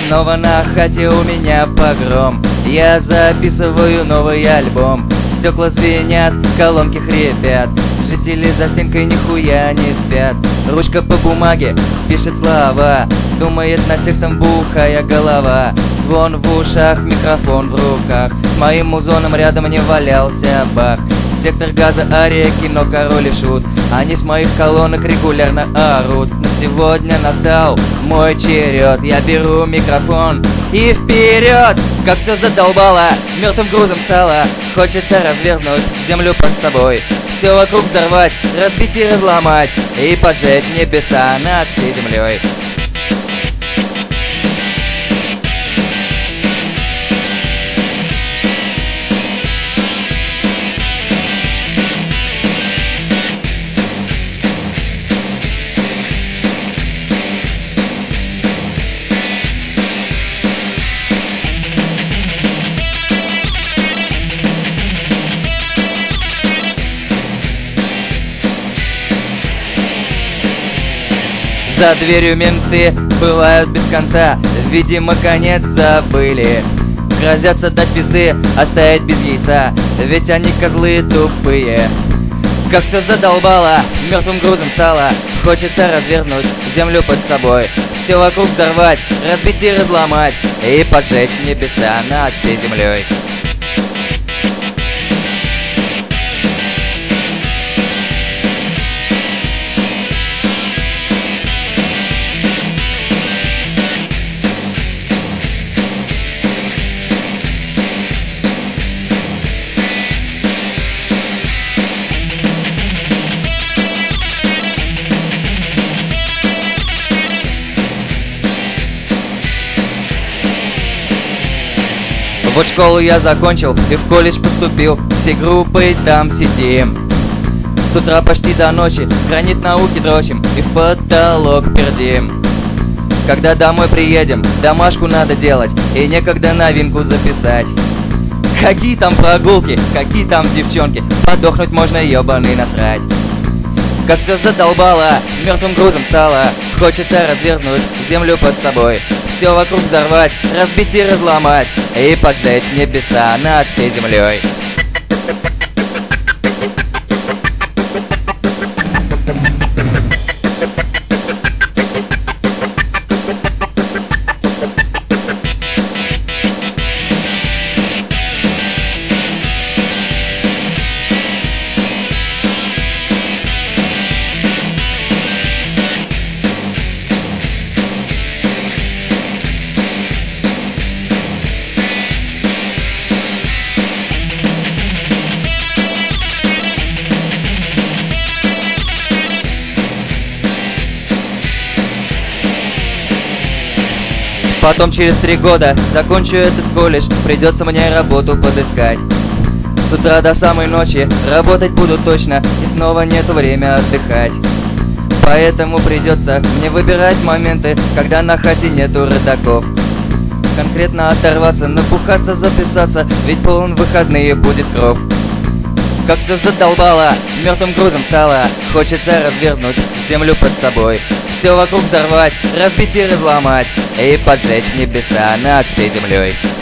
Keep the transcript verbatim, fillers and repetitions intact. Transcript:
Снова на хате у меня погром. Я записываю новый альбом. Стекла звенят, колонки хрипят. Жители за стенкой нихуя не спят. Ручка по бумаге пишет слова. Думает над текстом бухая голова. Звон в ушах, микрофон в руках. С моим музоном рядом не валялся бах. Сектор газа, ария, кино, король и шут. Они с моих колонок регулярно орут. Но сегодня настал мой черед. Я беру микрофон и вперед! Как все задолбало, мертвым грузом стало. Хочется развернуть землю под собой. Все вокруг взорвать, разбить и разломать. И поджечь небеса над всей землей. За дверью менты бывают без конца. Видимо, конец забыли. Грозятся дать пизды, оставить без яйца. Ведь они козлы тупые. Как все задолбало, мертвым грузом стало. Хочется развернуть землю под собой. Все вокруг взорвать, разбить и разломать. И поджечь небеса над всей землей. Вот школу я закончил и в колледж поступил. Всей группой там сидим. С утра почти до ночи гранит науки дрочим и в потолок пердим. Когда домой приедем, домашку надо делать и некогда новинку записать. Какие там прогулки, какие там девчонки, подохнуть можно, ебаный насрать. Как все задолбало, мертвым грузом стало. Хочется развернуть землю под собой. Все вокруг взорвать, разбить и разломать. И поджечь небеса над всей землей. Потом через три года закончу этот колледж, придется мне работу подыскать. С утра до самой ночи работать буду точно, и снова нету время отдыхать. Поэтому придется мне выбирать моменты, когда на хате нету родаков. Конкретно оторваться, напухаться, записаться, ведь полон выходные будет кров. Как все задолбало, мертвым грузом стало. Хочется развернуть землю под собой. Все вокруг взорвать, разбить и разломать. И поджечь небеса над всей землей.